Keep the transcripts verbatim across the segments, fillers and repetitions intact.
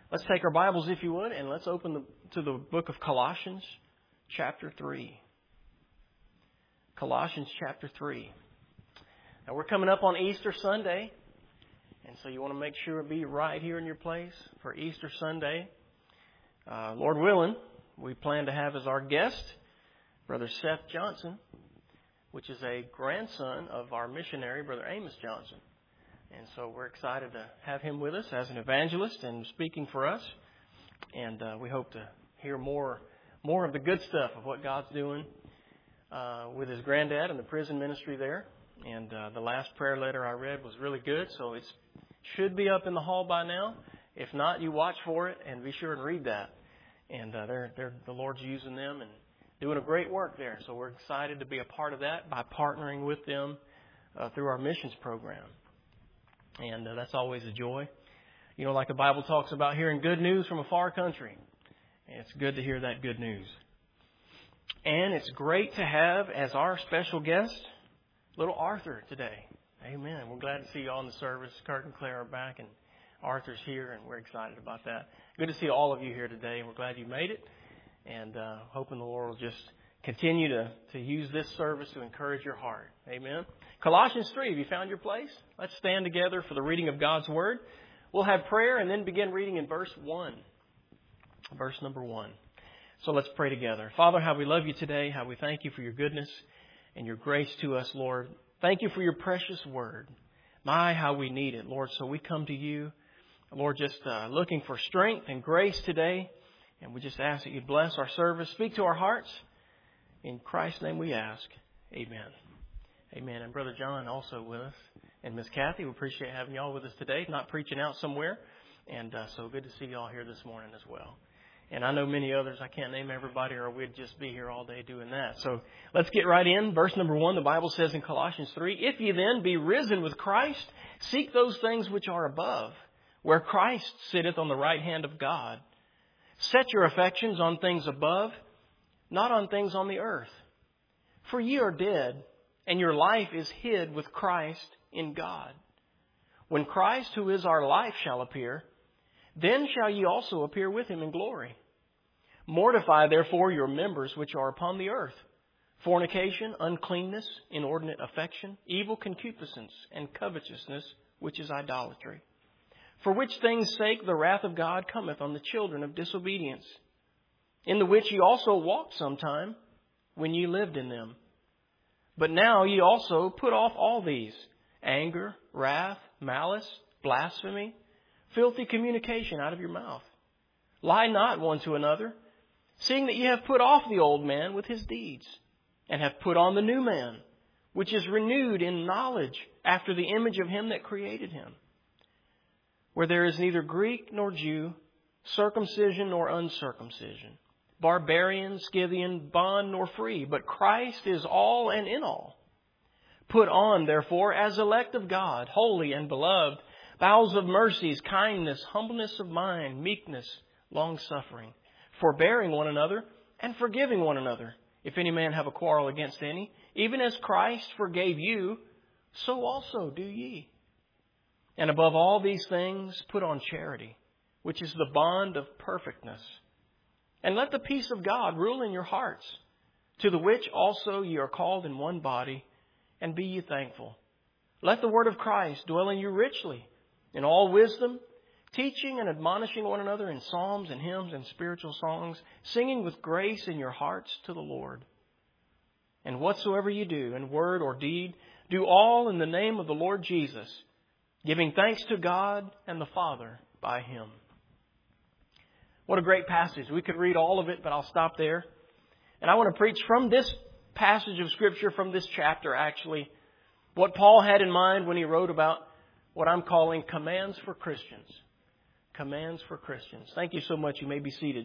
Let's take our Bibles, if you would, and let's open the, to the book of Colossians, chapter three. Colossians, chapter three. Now, we're coming up on Easter Sunday, and so you want to make sure to be right here in your place for Easter Sunday. Uh, Lord willing, we plan to have as our guest Brother Seth Johnson, which is a grandson of our missionary, Brother Amos Johnson. And so we're excited to have him with us as an evangelist and speaking for us. And uh, we hope to hear more more of the good stuff of what God's doing uh, with his granddad and the prison ministry there. And uh, the last prayer letter I read was really good, so it should be up in the hall by now. If not, you watch for it and be sure and read that. And uh, they're, they're, the Lord's using them and doing a great work there. So we're excited to be a part of that by partnering with them uh, through our missions program. And uh, that's always a joy. You know, like the Bible talks about hearing good news from a far country. And it's good to hear that good news. And it's great to have as our special guest, little Arthur today. Amen. We're glad to see you all in the service. Kurt and Claire are back and Arthur's here, and we're excited about that. Good to see all of you here today. We're glad you made it. And uh, hoping the Lord will just continue to, to use this service to encourage your heart. Amen. Colossians three, have you found your place? Let's stand together for the reading of God's Word. We'll have prayer and then begin reading in verse one. Verse number one. So let's pray together. Father, how we love you today. How we thank you for your goodness and your grace to us, Lord. Thank you for your precious Word. My, how we need it, Lord. So we come to you, Lord, just uh, looking for strength and grace today. And we just ask that you bless our service. Speak to our hearts. In Christ's name we ask. Amen. Amen. And Brother John also with us. And Miss Kathy, we appreciate having y'all with us today. Not preaching out somewhere. And uh, so good to see y'all here this morning as well. And I know many others. I can't name everybody or we'd just be here all day doing that. So let's get right in. Verse number one, the Bible says in Colossians three, if ye then be risen with Christ, seek those things which are above, where Christ sitteth on the right hand of God. Set your affections on things above, not on things on the earth. For ye are dead, and your life is hid with Christ in God. When Christ, who is our life, shall appear, then shall ye also appear with him in glory. Mortify therefore your members which are upon the earth, fornication, uncleanness, inordinate affection, evil concupiscence, and covetousness, which is idolatry. For which things' sake the wrath of God cometh on the children of disobedience, in the which ye also walked sometime, when ye lived in them. But now ye also put off all these: anger, wrath, malice, blasphemy, filthy communication out of your mouth. Lie not one to another, seeing that ye have put off the old man with his deeds, and have put on the new man, which is renewed in knowledge after the image of him that created him. Where there is neither Greek nor Jew, circumcision nor uncircumcision, barbarian, Scythian, bond nor free, but Christ is all and in all. Put on, therefore, as elect of God, holy and beloved, bowels of mercies, kindness, humbleness of mind, meekness, long-suffering, forbearing one another, and forgiving one another, if any man have a quarrel against any, even as Christ forgave you, so also do ye. And above all these things, put on charity, which is the bond of perfectness. And let the peace of God rule in your hearts, to the which also ye are called in one body, and be ye thankful. Let the word of Christ dwell in you richly, in all wisdom, teaching and admonishing one another in psalms and hymns and spiritual songs, singing with grace in your hearts to the Lord. And whatsoever you do, in word or deed, do all in the name of the Lord Jesus, giving thanks to God and the Father by him. What a great passage. We could read all of it, but I'll stop there. And I want to preach from this passage of Scripture, from this chapter actually, what Paul had in mind when he wrote about what I'm calling commands for Christians. Commands for Christians. Thank you so much. You may be seated.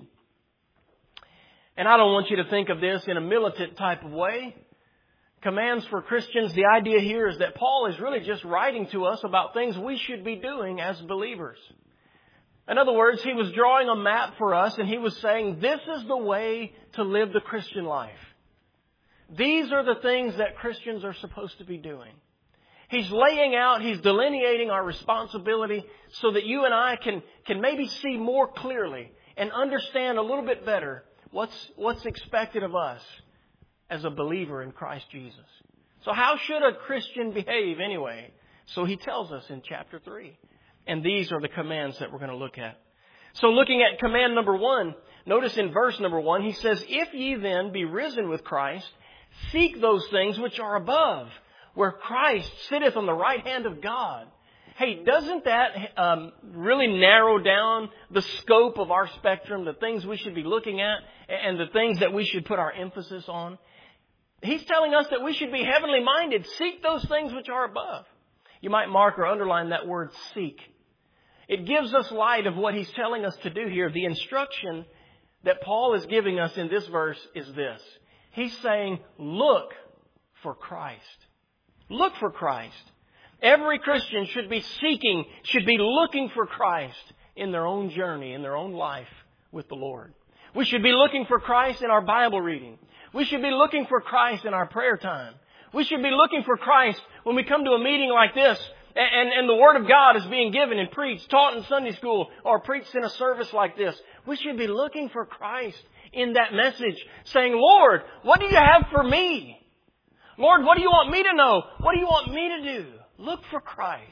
And I don't want you to think of this in a militant type of way. Commands for Christians, the idea here is that Paul is really just writing to us about things we should be doing as believers. In other words, he was drawing a map for us and he was saying, this is the way to live the Christian life. These are the things that Christians are supposed to be doing. He's laying out, He's delineating our responsibility so that you and I can, can maybe see more clearly and understand a little bit better what's, what's expected of us as a believer in Christ Jesus. So how should a Christian behave anyway? So He tells us in chapter three. And these are the commands that we're going to look at. So looking at command number one, notice in verse number one, He says, "If ye then be risen with Christ, seek those things which are above, where Christ sitteth on the right hand of God." Hey, doesn't that um, really narrow down the scope of our spectrum, the things we should be looking at and the things that we should put our emphasis on? He's telling us that we should be heavenly minded. Seek those things which are above. You might mark or underline that word seek. It gives us light of what He's telling us to do here. The instruction that Paul is giving us in this verse is this. He's saying, look for Christ. Look for Christ. Every Christian should be seeking, should be looking for Christ in their own journey, in their own life with the Lord. We should be looking for Christ in our Bible reading. We should be looking for Christ in our prayer time. We should be looking for Christ when we come to a meeting like this and, and the Word of God is being given and preached, taught in Sunday school or preached in a service like this. We should be looking for Christ in that message, saying, "Lord, what do you have for me? Lord, what do you want me to know? What do you want me to do?" Look for Christ.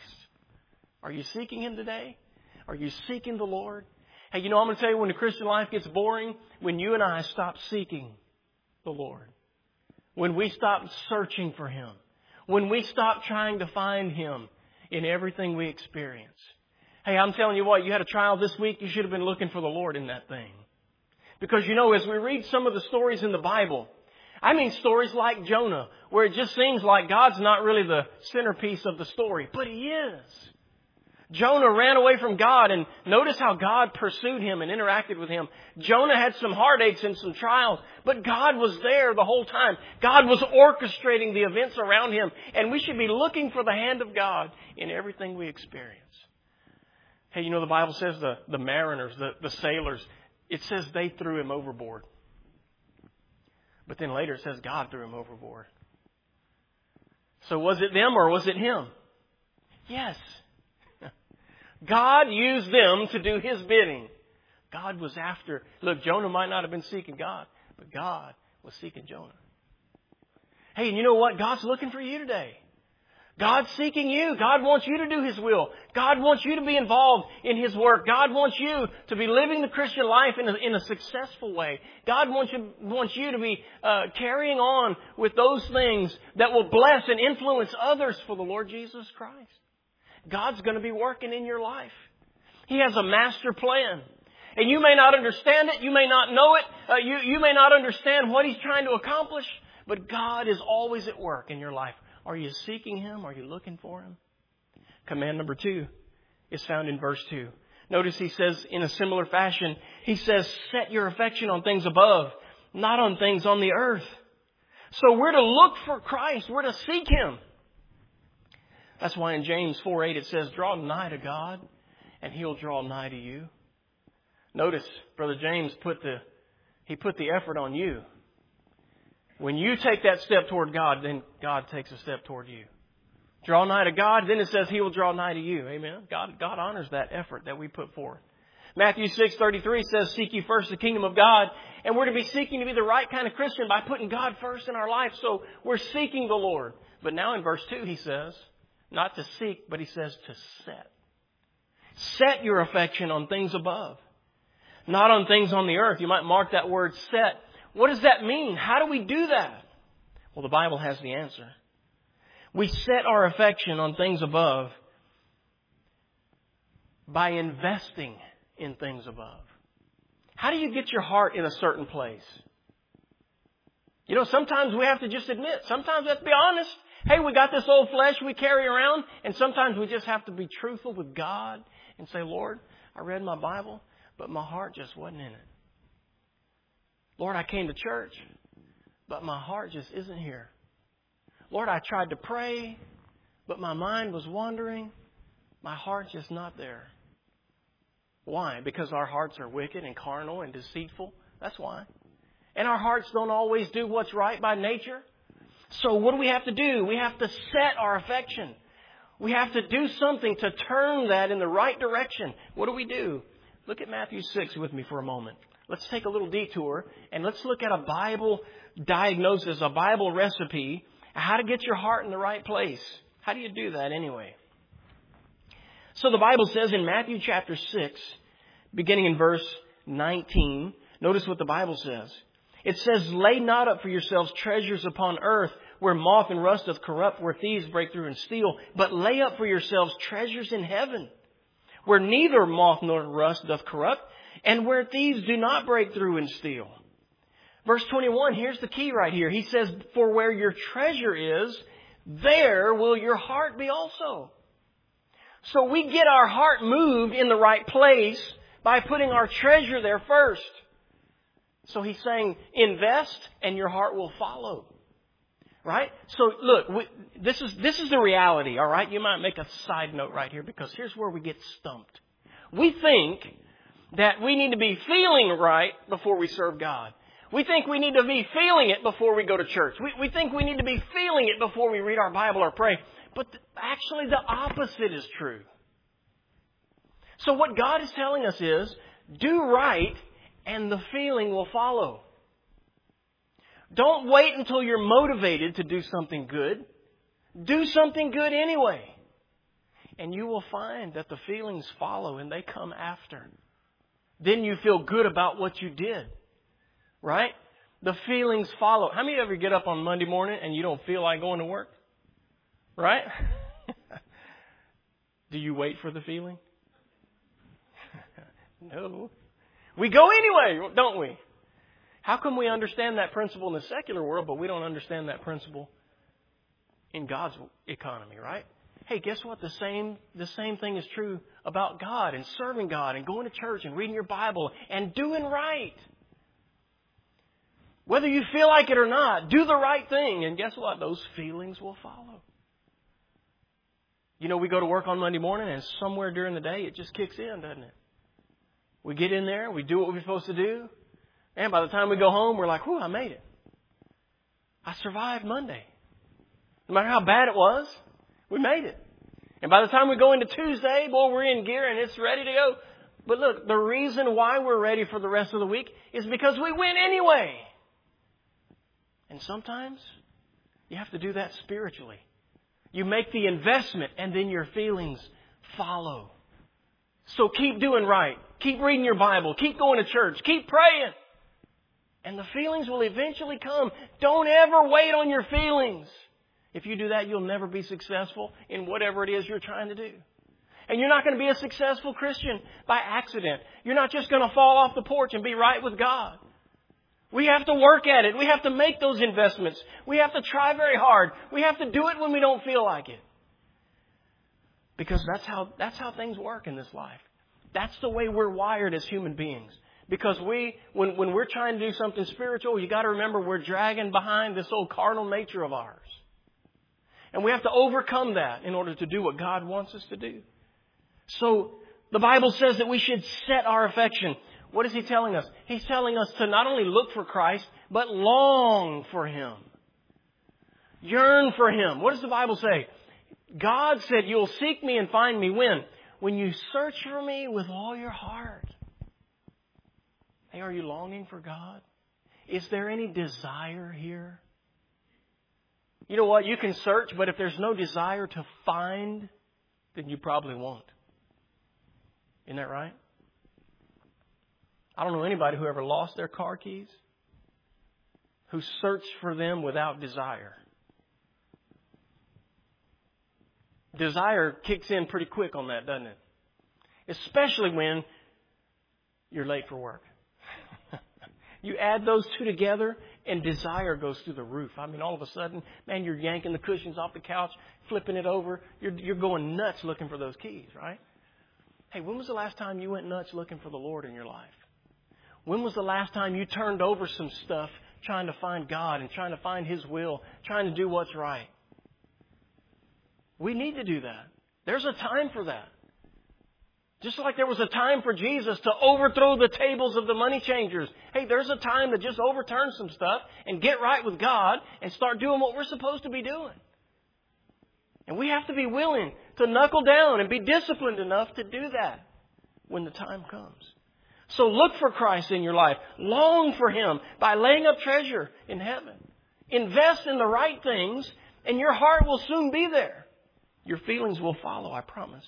Are you seeking Him today? Are you seeking the Lord? Hey, you know, I'm going to tell you, when the Christian life gets boring, when you and I stop seeking the Lord. When we stop searching for Him. When we stop trying to find Him in everything we experience. Hey, I'm telling you what, you had a trial this week, you should have been looking for the Lord in that thing. Because, you know, as we read some of the stories in the Bible, I mean stories like Jonah, where it just seems like God's not really the centerpiece of the story, but He is. Jonah ran away from God, and notice how God pursued him and interacted with him. Jonah had some heartaches and some trials, but God was there the whole time. God was orchestrating the events around him, and we should be looking for the hand of God in everything we experience. Hey, you know, the Bible says the, the mariners, the, the sailors, it says they threw him overboard. But then later it says God threw him overboard. So was it them or was it Him? Yes. God used them to do His bidding. God was after... Look, Jonah might not have been seeking God, but God was seeking Jonah. Hey, and you know what? God's looking for you today. God's seeking you. God wants you to do His will. God wants you to be involved in His work. God wants you to be living the Christian life in a, in a successful way. God wants you, wants you to be uh, carrying on with those things that will bless and influence others for the Lord Jesus Christ. God's going to be working in your life. He has a master plan. And you may not understand it. You may not know it. Uh, you, you may not understand what He's trying to accomplish. But God is always at work in your life. Are you seeking Him? Are you looking for Him? Command number two is found in verse two. Notice He says in a similar fashion, He says, set your affection on things above, not on things on the earth. So we're to look for Christ. We're to seek Him. That's why in James four eight it says, draw nigh to God and He'll draw nigh to you. Notice, Brother James put the, he put the effort on you. When you take that step toward God, then God takes a step toward you. Draw nigh to God, then it says He will draw nigh to you. Amen. God, God honors that effort that we put forth. Matthew six thirty-three says, seek ye first the kingdom of God. And we're to be seeking to be the right kind of Christian by putting God first in our life. So we're seeking the Lord. But now in verse two He says, not to seek, but He says to set. Set your affection on things above, not on things on the earth. You might mark that word set. What does that mean? How do we do that? Well, the Bible has the answer. We set our affection on things above by investing in things above. How do you get your heart in a certain place? You know, sometimes we have to just admit, sometimes we have to be honest. Hey, we got this old flesh we carry around, and sometimes we just have to be truthful with God and say, Lord, I read my Bible, but my heart just wasn't in it. Lord, I came to church, but my heart just isn't here. Lord, I tried to pray, but my mind was wandering. My heart's just not there. Why? Because our hearts are wicked and carnal and deceitful. That's why. And our hearts don't always do what's right by nature. So what do we have to do? We have to set our affection. We have to do something to turn that in the right direction. What do we do? Look at Matthew six with me for a moment. Let's take a little detour and let's look at a Bible diagnosis, a Bible recipe, how to get your heart in the right place. How do you do that anyway? So the Bible says in Matthew chapter six, beginning in verse nineteen, notice what the Bible says. It says, "Lay not up for yourselves treasures upon earth, where moth and rust doth corrupt, where thieves break through and steal. But lay up for yourselves treasures in heaven, where neither moth nor rust doth corrupt, and where thieves do not break through and steal." Verse twenty-one, here's the key right here. He says, "For where your treasure is, there will your heart be also." So we get our heart moved in the right place by putting our treasure there first. So he's saying, invest and your heart will follow. Right? So look, we, this is this is the reality, all right? You might make a side note right here because here's where we get stumped. We think that we need to be feeling right before we serve God. We think we need to be feeling it before we go to church. We, we think we need to be feeling it before we read our Bible or pray. But th- actually the opposite is true. So what God is telling us is, do right and the feeling will follow. Don't wait until you're motivated to do something good. Do something good anyway. And you will find that the feelings follow and they come after. Then you feel good about what you did. Right? The feelings follow. How many of you get up on Monday morning and you don't feel like going to work? Right? Do you wait for the feeling? No. We go anyway, don't we? How come we understand that principle in the secular world, but we don't understand that principle in God's economy, right? Hey, guess what? The same, the same thing is true about God and serving God and going to church and reading your Bible and doing right. Whether you feel like it or not, do the right thing. And guess what? Those feelings will follow. You know, we go to work on Monday morning and somewhere during the day it just kicks in, doesn't it? We get in there, we do what we're supposed to do. And by the time we go home, we're like, whew, I made it. I survived Monday. No matter how bad it was, we made it. And by the time we go into Tuesday, boy, we're in gear and it's ready to go. But look, the reason why we're ready for the rest of the week is because we win anyway. And sometimes you have to do that spiritually. You make the investment and then your feelings follow. So keep doing right. Keep reading your Bible. Keep going to church. Keep praying. And the feelings will eventually come. Don't ever wait on your feelings. If you do that, you'll never be successful in whatever it is you're trying to do. And you're not going to be a successful Christian by accident. You're not just going to fall off the porch and be right with God. We have to work at it. We have to make those investments. We have to try very hard. We have to do it when we don't feel like it. Because that's how, that's how things work in this life. That's the way we're wired as human beings. Because we, when, when we're trying to do something spiritual, you got to remember we're dragging behind this old carnal nature of ours. And we have to overcome that in order to do what God wants us to do. So the Bible says that we should set our affection. What is He telling us? He's telling us to not only look for Christ, but long for Him. Yearn for Him. What does the Bible say? God said, you'll seek me and find me when? When you search for me with all your heart. Hey, are you longing for God? Is there any desire here? You know what? You can search, but if there's no desire to find, then you probably won't. Isn't that right? I don't know anybody who ever lost their car keys, who searched for them without desire. Desire kicks in pretty quick on that, doesn't it? Especially when you're late for work. You add those two together and desire goes through the roof. I mean, all of a sudden, man, you're yanking the cushions off the couch, flipping it over. You're, you're going nuts looking for those keys, right? Hey, when was the last time you went nuts looking for the Lord in your life? When was the last time you turned over some stuff trying to find God and trying to find His will, trying to do what's right? We need to do that. There's a time for that. Just like there was a time for Jesus to overthrow the tables of the money changers. Hey, there's a time to just overturn some stuff and get right with God and start doing what we're supposed to be doing. And we have to be willing to knuckle down and be disciplined enough to do that when the time comes. So look for Christ in your life. Long for Him by laying up treasure in heaven. Invest in the right things and your heart will soon be there. Your feelings will follow, I promise.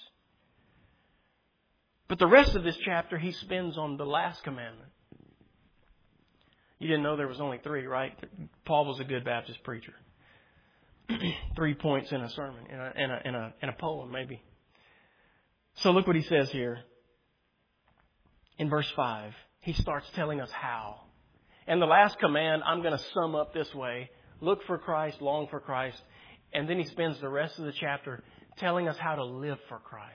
But the rest of this chapter he spends on the last commandment. You didn't know there was only three, right? Paul was a good Baptist preacher. Three points in a sermon, in a, in a, in a, in a poem maybe. So look what he says here. In verse five, he starts telling us how. And the last command I'm going to sum up this way. Look for Christ, long for Christ. And then he spends the rest of the chapter telling us how to live for Christ.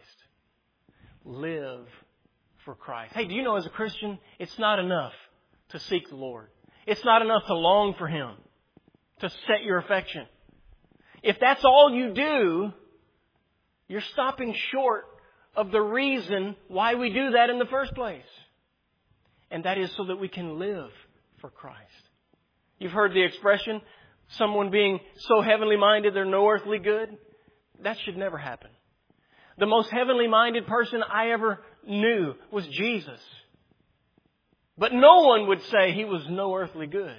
Live for Christ. Hey, do you know as a Christian, it's not enough to seek the Lord. It's not enough to long for Him, to set your affection. If that's all you do, you're stopping short of the reason why we do that in the first place. And that is so that we can live for Christ. You've heard the expression, someone being so heavenly minded they're no earthly good. That should never happen. The most heavenly minded person I ever knew was Jesus. But no one would say He was no earthly good.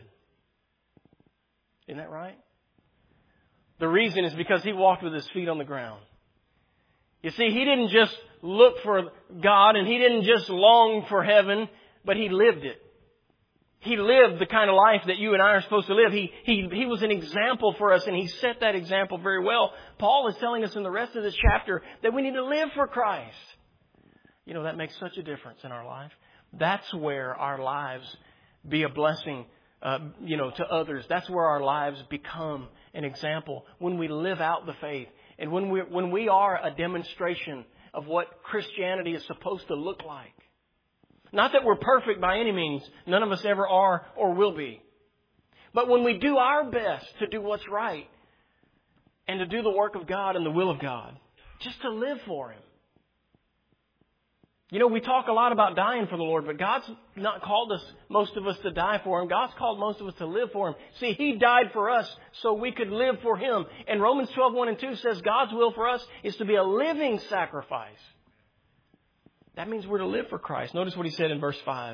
Isn't that right? The reason is because He walked with His feet on the ground. You see, He didn't just look for God and He didn't just long for heaven, but He lived it. He lived the kind of life that you and I are supposed to live. He, he, he was an example for us and He set that example very well. Paul is telling us in the rest of this chapter that we need to live for Christ. You know, that makes such a difference in our life. That's where our lives be a blessing, uh, you know, to others. That's where our lives become an example. When we live out the faith and when we, when we are a demonstration of what Christianity is supposed to look like. Not that we're perfect by any means. None of us ever are or will be. But when we do our best to do what's right and to do the work of God and the will of God, just to live for Him. You know, we talk a lot about dying for the Lord, but God's not called us, most of us, to die for Him. God's called most of us to live for Him. See, He died for us so we could live for Him. And Romans twelve, one and two says God's will for us is to be a living sacrifice. That means we're to live for Christ. Notice what he said in verse five.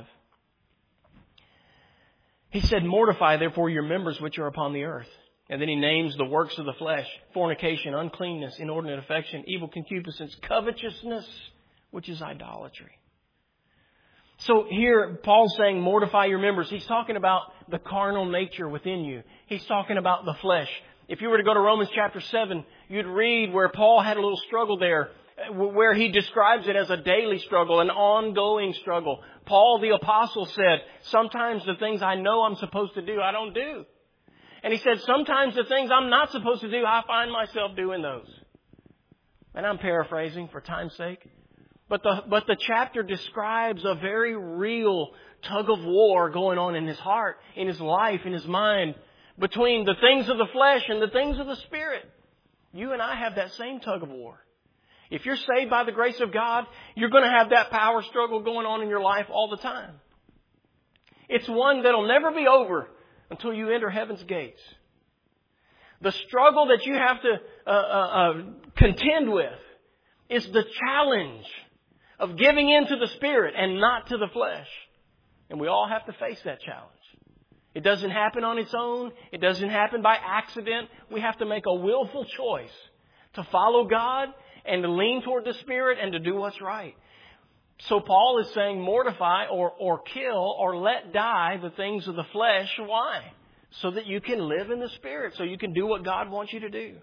He said, mortify therefore your members which are upon the earth. And then he names the works of the flesh, fornication, uncleanness, inordinate affection, evil concupiscence, covetousness, which is idolatry. So here, Paul's saying, mortify your members. He's talking about the carnal nature within you. He's talking about the flesh. If you were to go to Romans chapter seven, you'd read where Paul had a little struggle there, where he describes it as a daily struggle, an ongoing struggle. Paul the apostle said, sometimes the things I know I'm supposed to do, I don't do. And he said, sometimes the things I'm not supposed to do, I find myself doing those. And I'm paraphrasing for time's sake. But the, but the chapter describes a very real tug of war going on in his heart, in his life, in his mind, between the things of the flesh and the things of the Spirit. You and I have that same tug of war. If you're saved by the grace of God, you're going to have that power struggle going on in your life all the time. It's one that'll never be over until you enter heaven's gates. The struggle that you have to uh, uh, uh, contend with is the challenge of giving in to the Spirit and not to the flesh. And we all have to face that challenge. It doesn't happen on its own. It doesn't happen by accident. We have to make a willful choice to follow God and to lean toward the Spirit and to do what's right. So Paul is saying mortify or, or kill or let die the things of the flesh. Why? So that you can live in the Spirit. So you can do what God wants you to do.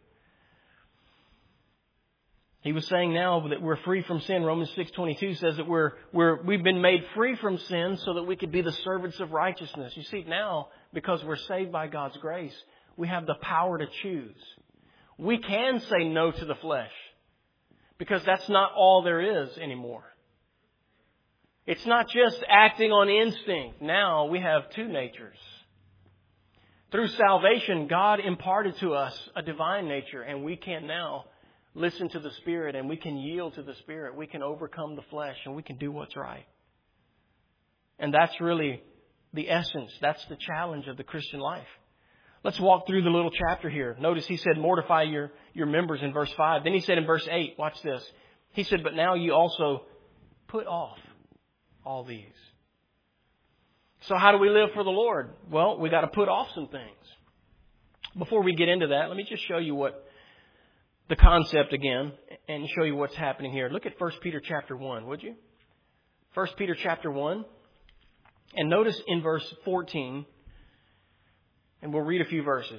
He was saying now that we're free from sin. Romans six twenty-two says that we're, we're, we've been made free from sin so that we could be the servants of righteousness. You see, now, because we're saved by God's grace, we have the power to choose. We can say no to the flesh. Because that's not all there is anymore. It's not just acting on instinct. Now we have two natures. Through salvation, God imparted to us a divine nature, and we can now listen to the Spirit, and we can yield to the Spirit. We can overcome the flesh, and we can do what's right. And that's really the essence. That's the challenge of the Christian life. Let's walk through the little chapter here. Notice he said, mortify your, your members in verse five. Then he said in verse eight, watch this. He said, but now you also put off all these. So how do we live for the Lord? Well, we got to put off some things. Before we get into that, let me just show you what the concept again and show you what's happening here. Look at First Peter chapter one, would you? First Peter chapter one. And notice in verse fourteen, and we'll read a few verses.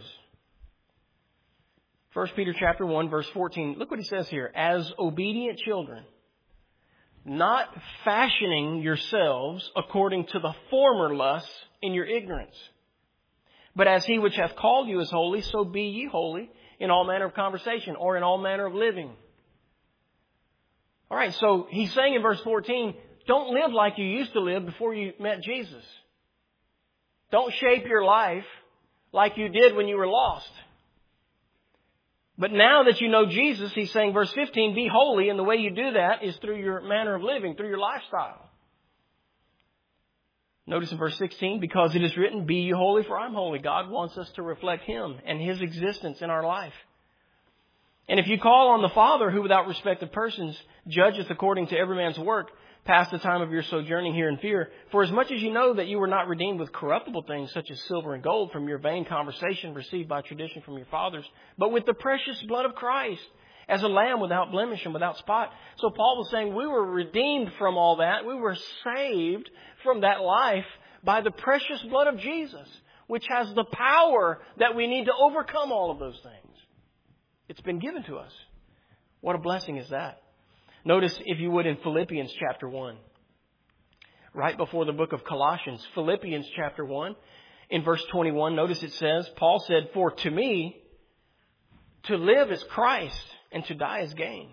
First Peter chapter one, verse fourteen. Look what he says here. As obedient children, not fashioning yourselves according to the former lusts in your ignorance. But as he which hath called you is holy, so be ye holy in all manner of conversation or in all manner of living. All right, so he's saying in verse fourteen, don't live like you used to live before you met Jesus. Don't shape your life like you did when you were lost. But now that you know Jesus, he's saying, verse fifteen, be holy, and the way you do that is through your manner of living, through your lifestyle. Notice in verse sixteen, because it is written, be ye holy, for I'm holy. God wants us to reflect Him and His existence in our life. And if you call on the Father, who without respect of persons judgeth according to every man's work, pass the time of your sojourning here in fear. For as much as you know that you were not redeemed with corruptible things such as silver and gold from your vain conversation received by tradition from your fathers, but with the precious blood of Christ, as a lamb without blemish and without spot. So Paul was saying we were redeemed from all that. We were saved from that life by the precious blood of Jesus, which has the power that we need to overcome all of those things. It's been given to us. What a blessing is that. Notice, if you would, in Philippians chapter one. Right before the book of Colossians, Philippians chapter one, in verse twenty-one, notice it says, Paul said, for to me, to live is Christ, and to die is gain.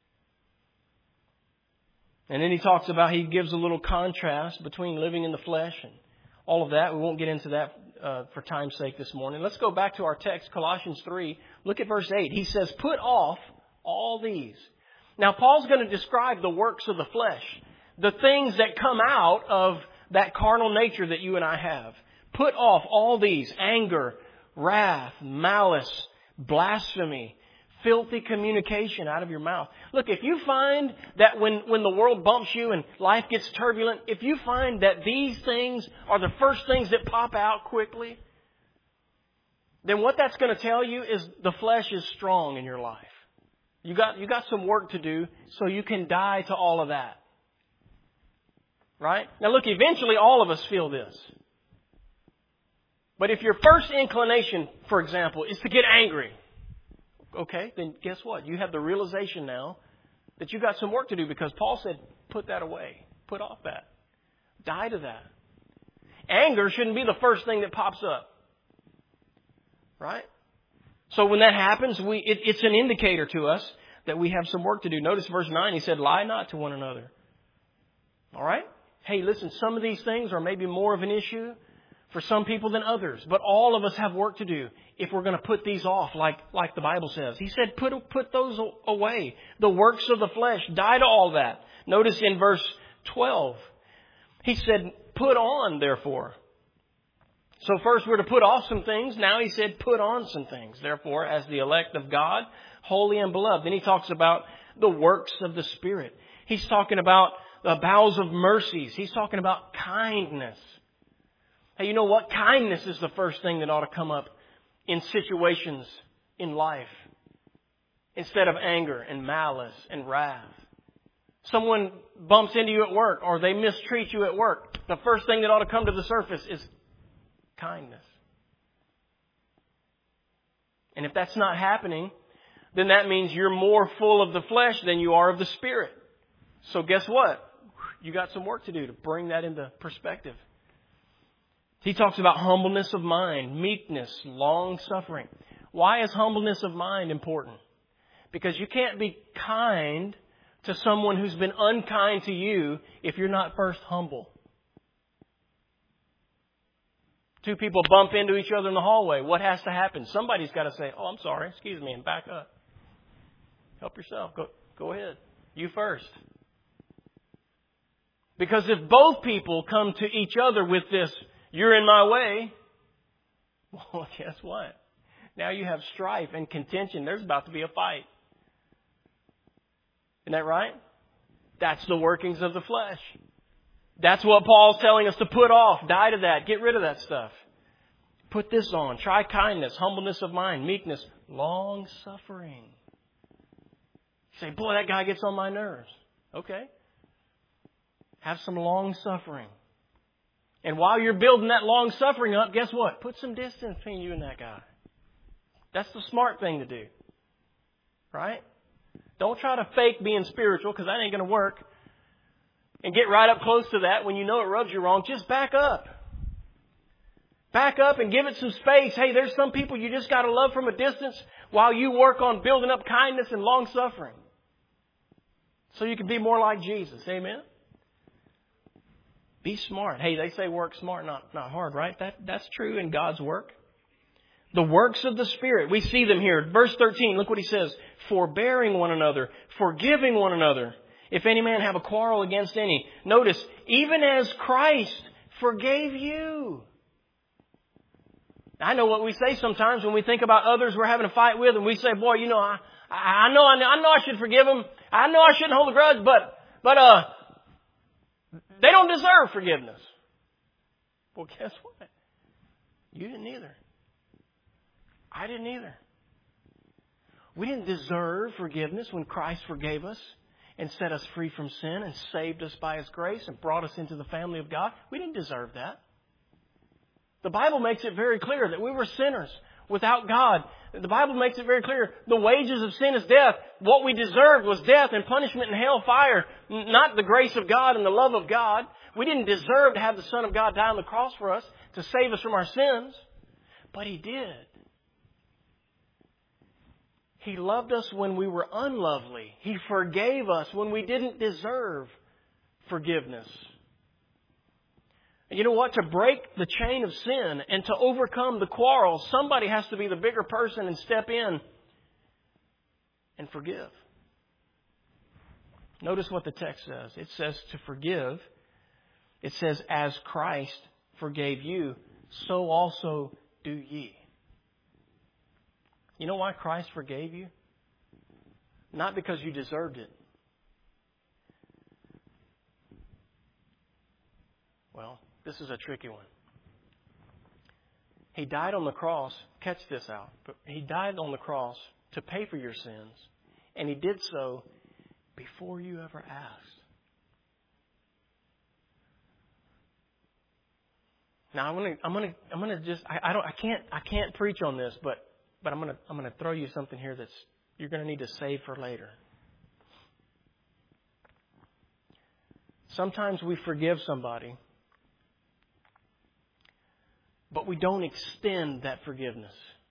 And then he talks about, he gives a little contrast between living in the flesh and all of that. We won't get into that uh, for time's sake this morning. Let's go back to our text, Colossians three. Look at verse eight. He says, put off all these. Now, Paul's going to describe the works of the flesh, the things that come out of that carnal nature that you and I have. Put off all these: anger, wrath, malice, blasphemy, filthy communication out of your mouth. Look, if you find that when, when the world bumps you and life gets turbulent, if you find that these things are the first things that pop out quickly, then what that's going to tell you is the flesh is strong in your life. You got, you got some work to do so you can die to all of that. Right? Now look, eventually all of us feel this. But if your first inclination, for example, is to get angry, okay, then guess what? You have the realization now that you got some work to do, because Paul said, put that away. Put off that. Die to that. Anger shouldn't be the first thing that pops up. Right? So when that happens, we it, it's an indicator to us that we have some work to do. Notice verse nine, he said, lie not to one another. All right? Hey, listen, some of these things are maybe more of an issue for some people than others. But all of us have work to do if we're going to put these off like, like the Bible says. He said, put, put those away. The works of the flesh. Die to all that. Notice in verse twelve, he said, put on, therefore. So first we're to put off some things. Now he said, put on some things. Therefore, as the elect of God, holy and beloved. Then he talks about the works of the Spirit. He's talking about the bowels of mercies. He's talking about kindness. Hey, you know what? Kindness is the first thing that ought to come up in situations in life, instead of anger and malice and wrath. Someone bumps into you at work, or they mistreat you at work. The first thing that ought to come to the surface is kindness. And if that's not happening, then that means you're more full of the flesh than you are of the Spirit. So guess what? You got some work to do to bring that into perspective. He talks about humbleness of mind, meekness, long-suffering. Why is humbleness of mind important? Because you can't be kind to someone who's been unkind to you if you're not first humble. Two people bump into each other in the hallway. What has to happen? Somebody's got to say, oh, I'm sorry, excuse me, and back up. Help yourself. Go, go ahead. You first. Because if both people come to each other with this, you're in my way, Well, guess what? Now you have strife and contention. There's about to be a fight. Isn't that right? That's the workings of the flesh. That's what Paul's telling us to put off. Die to that. Get rid of that stuff. Put this on. Try kindness, humbleness of mind, meekness, long suffering. You say, boy, that guy gets on my nerves. Okay. Have some long suffering. And while you're building that long suffering up, guess what? Put some distance between you and that guy. That's the smart thing to do. Right? Don't try to fake being spiritual, because that ain't going to work. And get right up close to that when you know it rubs you wrong. Just back up. Back up and give it some space. Hey, there's some people you just got to love from a distance while you work on building up kindness and long suffering. So you can be more like Jesus. Amen? Be smart. Hey, they say work smart, not, not hard, right? That, that's true in God's work. The works of the Spirit, we see them here. Verse thirteen, look what he says. Forbearing one another, forgiving one another. If any man have a quarrel against any. Notice, even as Christ forgave you. I know what we say sometimes when we think about others we're having a fight with, and we say, boy, you know, I, I know, I know, I know I should forgive them. I know I shouldn't hold a grudge, but, but, uh, they don't deserve forgiveness. Well, guess what? You didn't either. I didn't either. We didn't deserve forgiveness when Christ forgave us and set us free from sin and saved us by His grace and brought us into the family of God. We didn't deserve that. The Bible makes it very clear that we were sinners without God. The Bible makes it very clear the wages of sin is death. What we deserved was death and punishment and hell fire, not the grace of God and the love of God. We didn't deserve to have the Son of God die on the cross for us to save us from our sins, but He did. He loved us when we were unlovely. He forgave us when we didn't deserve forgiveness. And you know what? To break the chain of sin and to overcome the quarrel, somebody has to be the bigger person and step in and forgive. Notice what the text says. It says to forgive. It says, as Christ forgave you, so also do ye. You know why Christ forgave you? Not because you deserved it. Well, this is a tricky one. He died on the cross. Catch this out. But He died on the cross to pay for your sins. And He did so before you ever asked. Now I'm gonna, I'm gonna, I'm gonna just, I, I don't, I can't, I can't preach on this, but, but I'm gonna, I'm gonna throw you something here that's you're gonna need to save for later. Sometimes we forgive somebody, but we don't extend that forgiveness.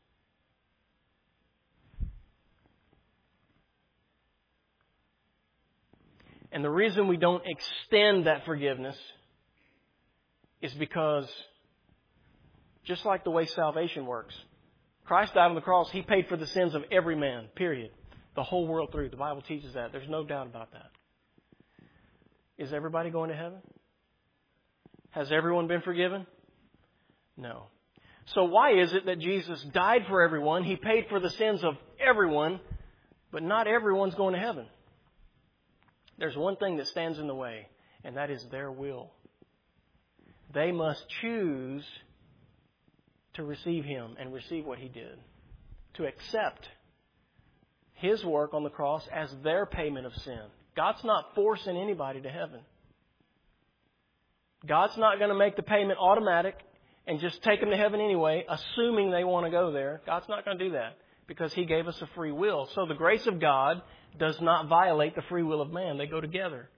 And the reason we don't extend that forgiveness is because, just like the way salvation works, Christ died on the cross. He paid for the sins of every man, period. The whole world through. The Bible teaches that. There's no doubt about that. Is everybody going to heaven? Has everyone been forgiven? No. So why is it that Jesus died for everyone? He paid for the sins of everyone, but not everyone's going to heaven. There's one thing that stands in the way, and that is their will. They must choose to receive Him and receive what He did. To accept His work on the cross as their payment of sin. God's not forcing anybody to heaven. God's not going to make the payment automatic and just take them to heaven anyway, assuming they want to go there. God's not going to do that because He gave us a free will. So the grace of God does not violate the free will of man. They go together.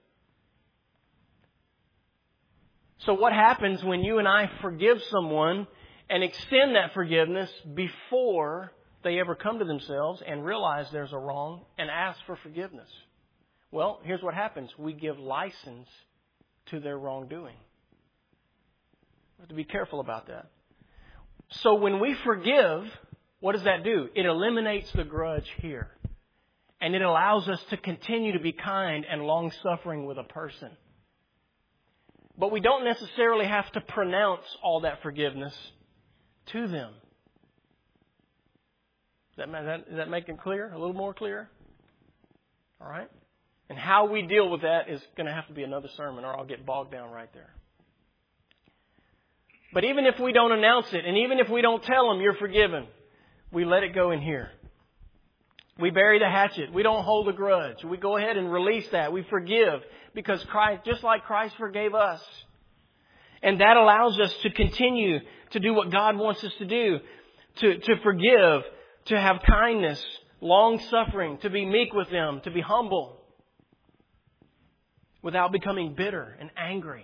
So what happens when you and I forgive someone and extend that forgiveness before they ever come to themselves and realize there's a wrong and ask for forgiveness? Well, here's what happens. We give license to their wrongdoing. We have to be careful about that. So when we forgive, what does that do? It eliminates the grudge here. And it allows us to continue to be kind and long-suffering with a person. But we don't necessarily have to pronounce all that forgiveness to them. that, that, is that making clear? A little more clear? All right? And how we deal with that is going to have to be another sermon, or I'll get bogged down right there. But even if we don't announce it, and even if we don't tell them you're forgiven, we let it go in here. We bury the hatchet. We don't hold a grudge. We go ahead and release that. We forgive because Christ, just like Christ forgave us. And that allows us to continue to do what God wants us to do, to, to forgive, to have kindness, long-suffering, to be meek with them, to be humble, without becoming bitter and angry.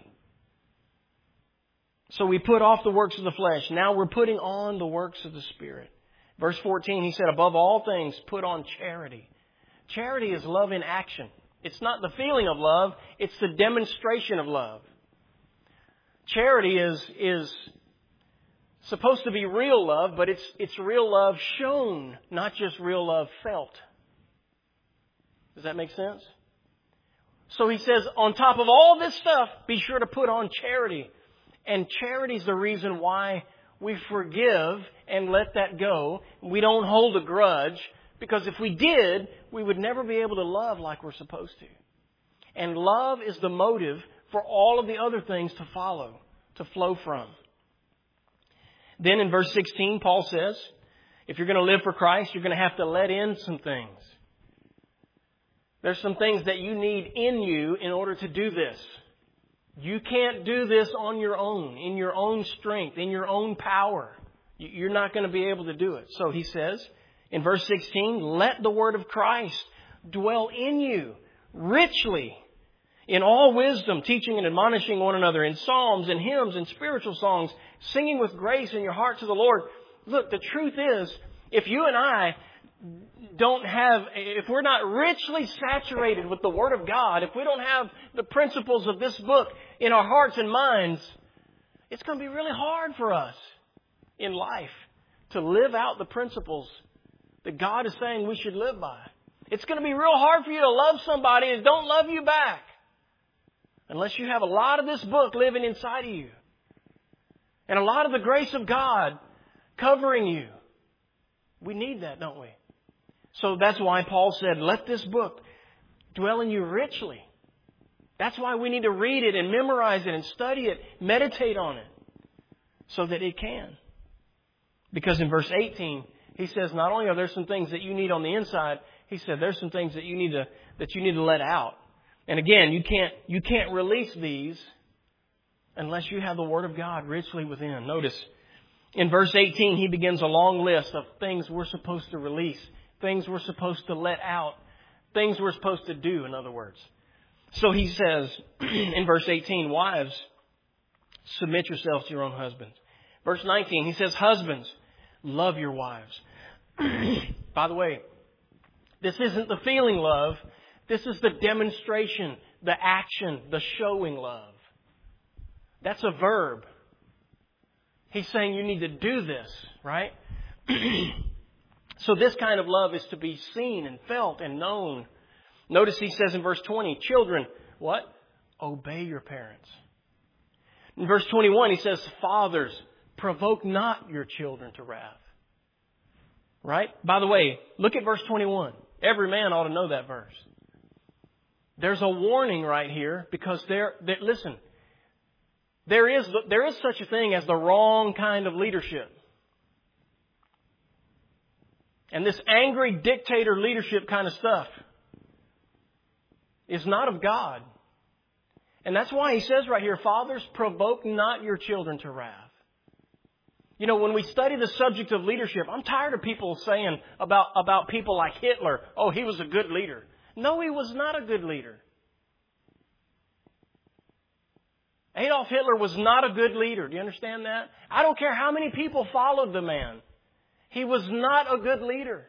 So we put off the works of the flesh. Now we're putting on the works of the Spirit. Verse fourteen, he said, above all things, put on charity. Charity is love in action. It's not the feeling of love. It's the demonstration of love. Charity is, is supposed to be real love, but it's, it's real love shown, not just real love felt. Does that make sense? So he says, on top of all this stuff, be sure to put on charity. And charity is the reason why we forgive and let that go. We don't hold a grudge, because if we did, we would never be able to love like we're supposed to. And love is the motive for all of the other things to follow, to flow from. Then in verse sixteen, Paul says, if you're going to live for Christ, you're going to have to let in some things. There's some things that you need in you in order to do this. You can't do this on your own, in your own strength, in your own power. You're not going to be able to do it. So he says in verse sixteen, let the word of Christ dwell in you richly in all wisdom, teaching and admonishing one another in psalms and hymns and spiritual songs, singing with grace in your heart to the Lord. Look, the truth is, if you and I don't have, if we're not richly saturated with the Word of God, if we don't have the principles of this book in our hearts and minds, it's going to be really hard for us in life to live out the principles that God is saying we should live by. It's going to be real hard for you to love somebody that don't love you back, unless you have a lot of this book living inside of you and a lot of the grace of God covering you. We need that, don't we? So that's why Paul said, let this book dwell in you richly. That's why we need to read it and memorize it and study it, meditate on it, so that it can. Because in verse eighteen, he says, not only are there some things that you need on the inside, he said there's some things that you need to that you need to let out. And again, you can't you can't release these unless you have the Word of God richly within. Notice, in verse eighteen, he begins a long list of things we're supposed to release, things we're supposed to let out, things we're supposed to do, in other words. So he says in verse eighteen, wives, submit yourselves to your own husbands. Verse nineteen, he says, husbands, love your wives. By the way, this isn't the feeling love. This is the demonstration, the action, the showing love. That's a verb. He's saying you need to do this, right? So this kind of love is to be seen and felt and known. Notice he says in verse twenty, children, what? Obey your parents. In verse twenty-one, he says, fathers, provoke not your children to wrath. Right? By the way, look at verse twenty-one. Every man ought to know that verse. There's a warning right here because there, there listen, there is, there is such a thing as the wrong kind of leadership. And this angry dictator leadership kind of stuff is not of God. And that's why he says right here, fathers, provoke not your children to wrath. You know, when we study the subject of leadership, I'm tired of people saying about, about people like Hitler, oh, he was a good leader. No, he was not a good leader. Adolf Hitler was not a good leader. Do you understand that? I don't care how many people followed the man. He was not a good leader.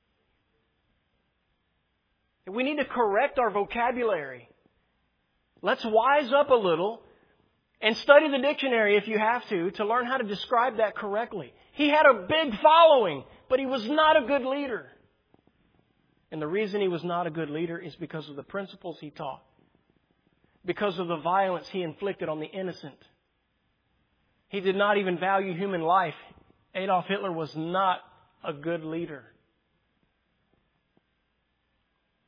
We need to correct our vocabulary. Let's wise up a little and study the dictionary if you have to, to learn how to describe that correctly. He had a big following, but he was not a good leader. And the reason he was not a good leader is because of the principles he taught. Because of the violence he inflicted on the innocent. He did not even value human life. Adolf Hitler was not a good leader.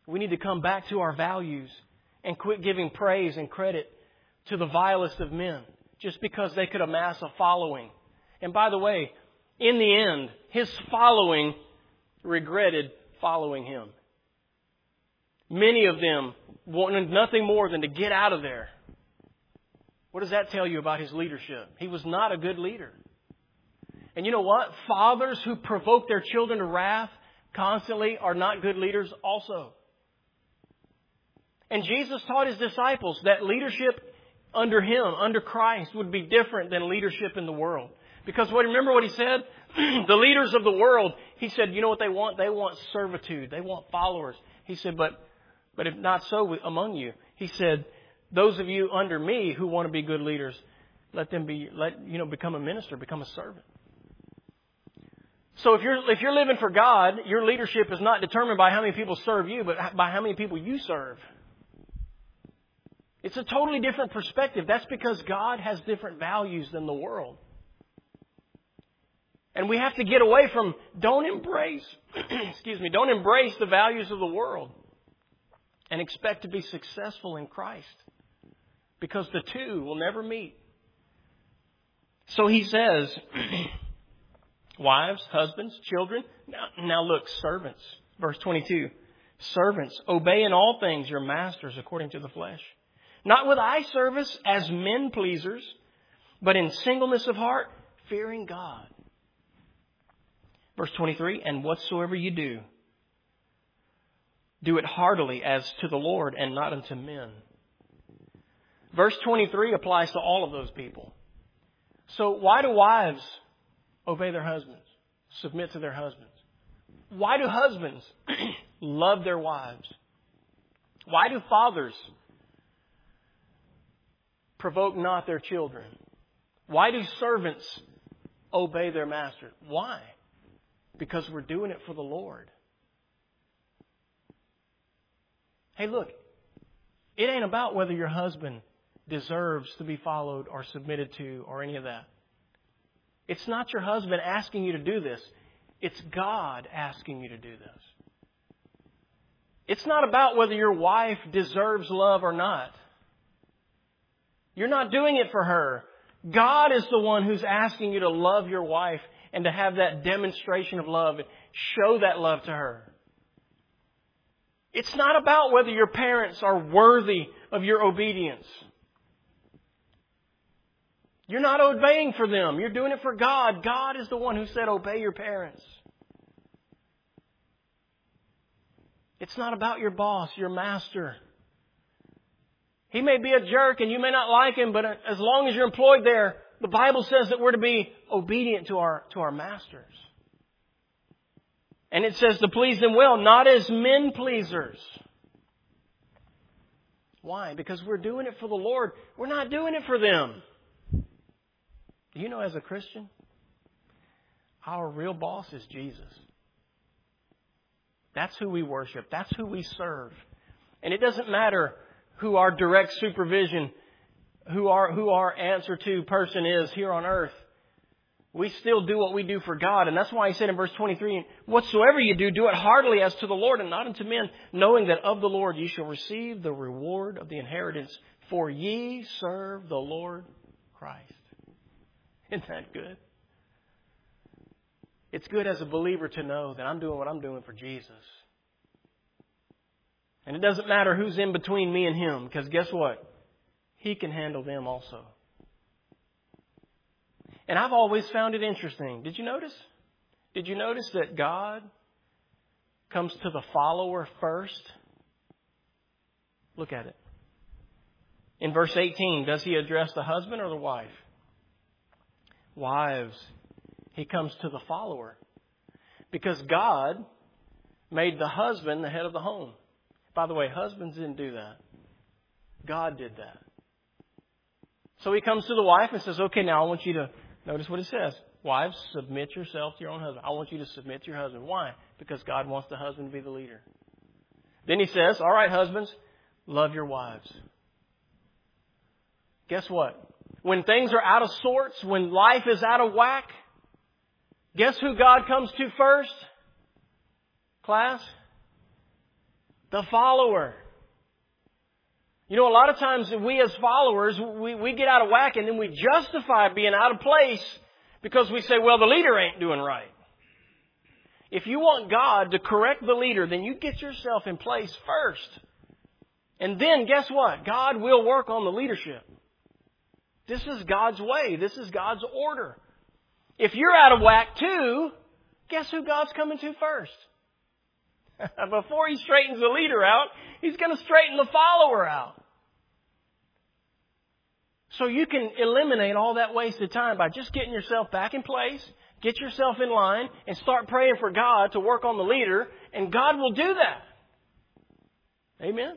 We need to come back to our values and quit giving praise and credit to the vilest of men just because they could amass a following. And by the way, in the end, his following regretted following him. Many of them wanted nothing more than to get out of there. What does that tell you about his leadership? He was not a good leader. And you know what? Fathers who provoke their children to wrath constantly are not good leaders also. And Jesus taught his disciples that leadership under him, under Christ, would be different than leadership in the world. Because what, remember what he said? The leaders of the world, he said, you know what they want? They want servitude. They want followers. He said, but, but if not so among you, he said, those of you under me who want to be good leaders, let them be, let, you know, become a minister, become a servant. So if you're, if you're living for God, your leadership is not determined by how many people serve you, but by how many people you serve. It's a totally different perspective. That's because God has different values than the world. And we have to get away from, don't embrace, excuse me, don't embrace the values of the world and expect to be successful in Christ. Because the two will never meet. So he says, wives, husbands, children. Now, now look, servants. Verse twenty-two. Servants, obey in all things your masters according to the flesh. Not with eye service as men pleasers, but in singleness of heart, fearing God. Verse twenty-three, and whatsoever you do, do it heartily as to the Lord and not unto men. Verse twenty-three applies to all of those people. So why do wives obey their husbands, submit to their husbands? Why do husbands love their wives? Why do fathers provoke not their children? Why do servants obey their master? Why? Because we're doing it for the Lord. Hey, look, it ain't about whether your husband deserves to be followed or submitted to or any of that. It's not your husband asking you to do this. It's God asking you to do this. It's not about whether your wife deserves love or not. You're not doing it for her. God is the one who's asking you to love your wife and to have that demonstration of love and show that love to her. It's not about whether your parents are worthy of your obedience. You're not obeying for them. You're doing it for God. God is the one who said, obey your parents. It's not about your boss, your master. He may be a jerk and you may not like him, but as long as you're employed there, the Bible says that we're to be obedient to our, to our masters. And it says to please them well, not as men pleasers. Why? Because we're doing it for the Lord. We're not doing it for them. Do you know, as a Christian, our real boss is Jesus. That's who we worship. That's who we serve. And it doesn't matter who our direct supervision, who our, who our answer to person is here on earth. We still do what we do for God. And that's why he said in verse twenty-three, whatsoever you do, do it heartily as to the Lord and not unto men, knowing that of the Lord ye shall receive the reward of the inheritance. For ye serve the Lord Christ. Isn't that good? It's good as a believer to know that I'm doing what I'm doing for Jesus. And it doesn't matter who's in between me and him, because guess what? He can handle them also. And I've always found it interesting. Did you notice? Did you notice that God comes to the follower first? Look at it. In verse eighteen, does he address the husband or the wife? Wives, he comes to the follower. Because God made the husband the head of the home. By the way, husbands didn't do that. God did that. So he comes to the wife and says, okay, now I want you to, notice what it says. Wives, submit yourself to your own husband. I want you to submit to your husband. Why? Because God wants the husband to be the leader. Then he says, all right, husbands, love your wives. Guess what? When things are out of sorts, when life is out of whack, guess who God comes to first? Class? the follower. You know, a lot of times we as followers, we, we get out of whack and then we justify being out of place because we say, well, the leader ain't doing right. If you want God to correct the leader, then you get yourself in place first. And then guess what? God will work on the leadership. This is God's way. This is God's order. If you're out of whack too, guess who God's coming to first? Before He straightens the leader out, He's going to straighten the follower out. So you can eliminate all that wasted time by just getting yourself back in place, get yourself in line, and start praying for God to work on the leader, and God will do that. Amen?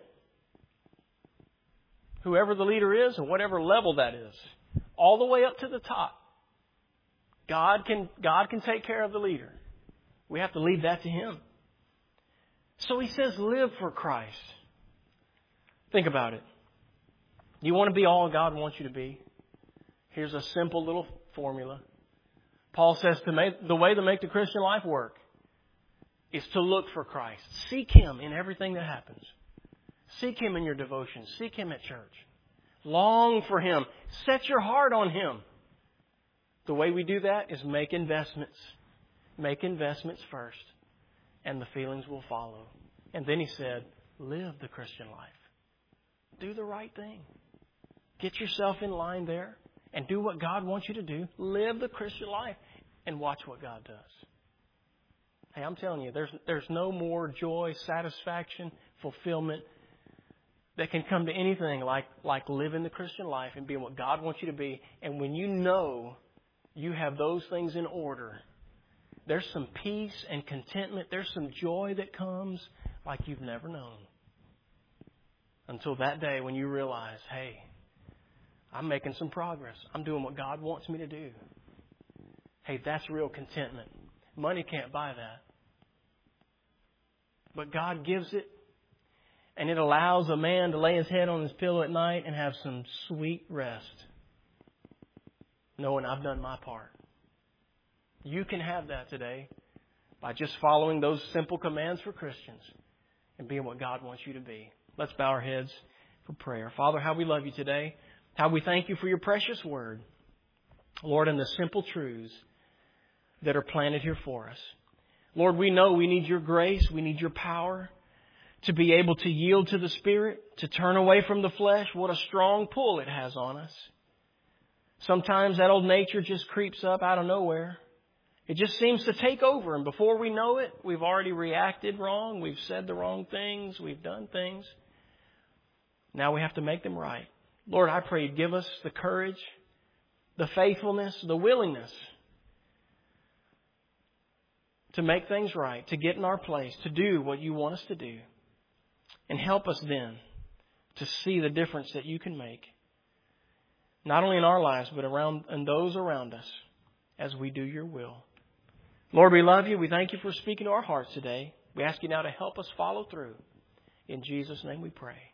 Whoever the leader is, or whatever level that is, all the way up to the top, God can, God can take care of the leader. We have to leave that to Him. So He says, live for Christ. Think about it. You want to be all God wants you to be? Here's a simple little formula. Paul says to make, the way to make the Christian life work is to look for Christ. Seek Him in everything that happens. Seek Him in your devotion. Seek Him at church. Long for Him. Set your heart on Him. The way we do that is make investments. Make investments first. And the feelings will follow. And then he said, live the Christian life. Do the right thing. Get yourself in line there and do what God wants you to do. Live the Christian life and watch what God does. Hey, I'm telling you, there's, there's no more joy, satisfaction, fulfillment that can come to anything like, like living the Christian life and being what God wants you to be. And when you know you have those things in order, there's some peace and contentment. There's some joy that comes like you've never known. Until that day when you realize, hey, I'm making some progress. I'm doing what God wants me to do. Hey, that's real contentment. Money can't buy that. But God gives it. And it allows a man to lay his head on his pillow at night and have some sweet rest. Knowing I've done my part. You can have that today by just following those simple commands for Christians and being what God wants you to be. Let's bow our heads for prayer. Father, how we love you today. How we thank you for your precious word. Lord, and the simple truths that are planted here for us. Lord, we know we need your grace. We need your power to be able to yield to the Spirit, to turn away from the flesh. What a strong pull it has on us. Sometimes that old nature just creeps up out of nowhere. It just seems to take over. And before we know it, we've already reacted wrong. We've said the wrong things. We've done things. Now we have to make them right. Lord, I pray you'd give us the courage, the faithfulness, the willingness to make things right, to get in our place, to do what you want us to do. And help us then to see the difference that you can make. Not only in our lives, but around in those around us as we do your will. Lord, we love you. We thank you for speaking to our hearts today. We ask you now to help us follow through. In Jesus' name we pray.